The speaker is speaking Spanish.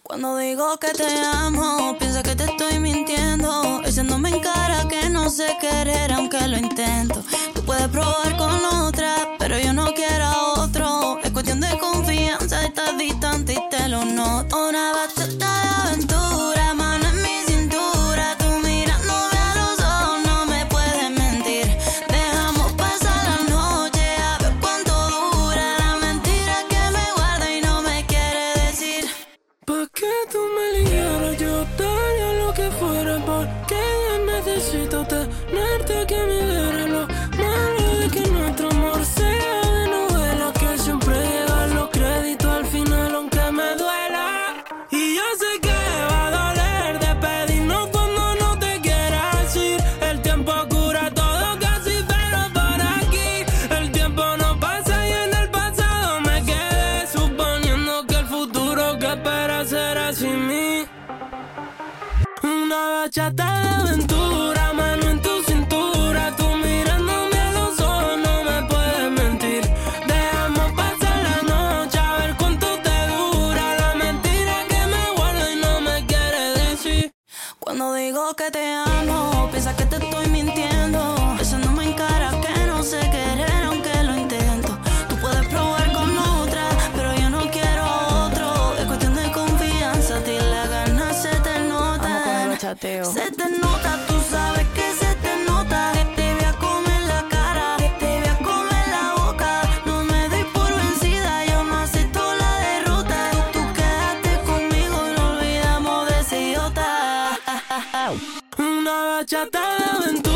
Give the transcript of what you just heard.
Cuando digo que te amo, piensa que te estoy mintiendo, echándome en cara que no sé querer aunque lo intento. Tú puedes probar con otra, pero yo no quiero a otro. Es cuestión de confianza, estás distante y te lo noto. Una bachata de aventura, mano en mi cintura, tú mirándome a los ojos, no me puedes mentir. Dejamos pasar la noche, a ver cuánto dura la mentira que me guarda y no me quiere decir. Pa' que tú me ligaras, yo daría lo que fuera, porque necesito tenerte aquí a mi vera. Lo malo de que nuestro amor sea de novela, que siempre llegan los créditos al final aunque me duela. Y yo sé que va a doler despedirnos cuando no te quieras ir. El tiempo cura todo casi, pero por aquí el tiempo no pasa y en el pasado me quedé suponiendo que el futuro que espera será sin mí. Una bachata de aventura, mano en tu cintura, tú mirándome a los ojos, no me puedes mentir. Dejamos pasar la noche, a ver cuánto te dura la mentira que me guarda y no me quiere decir. Cuando digo que te amo, piensa que te estoy mintiendo, echándome en cara que no sé querer aunque lo intento. Tú puedes probar con otra, pero yo no quiero a otro. Es cuestión de confianza, a ti las ganas se te notan. Se te nota, tú sabes que se te nota. Te voy a comer la cara, te voy a comer la boca. No me doy por vencida, yo no acepto la derrota. Tú quédate conmigo y no olvidamos de ese idiota. Una bachata de aventura.